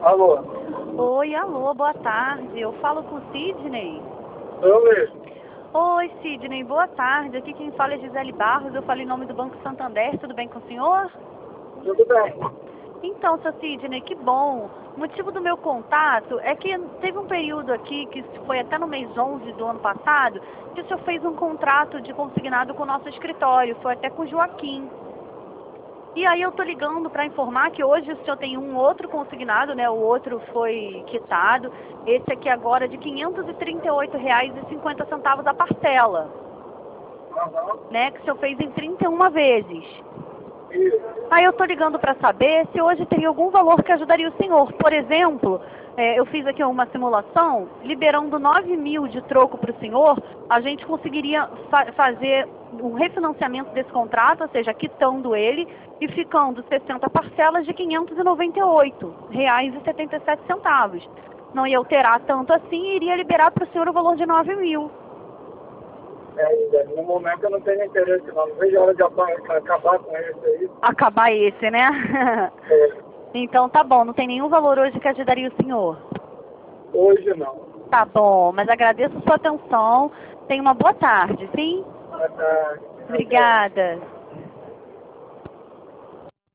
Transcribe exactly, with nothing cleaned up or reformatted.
Alô? Oi, alô, boa tarde. Eu falo com o Sidney. Eu mesmo. Oi, Sidney, boa tarde. Aqui quem fala é Gisele Barros. Eu falo em nome do Banco Santander. Tudo bem com o senhor? Tudo bem. Então, seu Sidney, que bom. O motivo do meu contato é que teve um período aqui, que foi até no mês onze do ano passado, que o senhor fez um contrato de consignado com o nosso escritório. Foi até com o Joaquim. E aí eu tô ligando para informar que hoje o senhor tem um outro consignado, né? O outro foi quitado. Esse aqui agora é de quinhentos e trinta e oito reais e cinquenta centavos a parcela, Aham. né? Que o senhor fez em trinta e uma vezes. Isso. Aí eu tô ligando para saber se hoje teria algum valor que ajudaria o senhor. Por exemplo, é, eu fiz aqui uma simulação, liberando nove mil de troco para o senhor, a gente conseguiria fa fazer um refinanciamento desse contrato, ou seja, quitando ele e ficando sessenta parcelas de quinhentos e noventa e oito reais e setenta e sete centavos. Não ia alterar tanto assim e iria liberar para o senhor o valor de nove mil. É, no momento eu não tenho interesse não. Não vejo a hora de apa- acabar com esse aí. Acabar esse, né? É, Então tá bom, não tem nenhum valor hoje que ajudaria o senhor. hoje não. Tá bom, mas agradeço a sua atenção. Tenha uma boa tarde, sim? Boa tarde. Obrigada.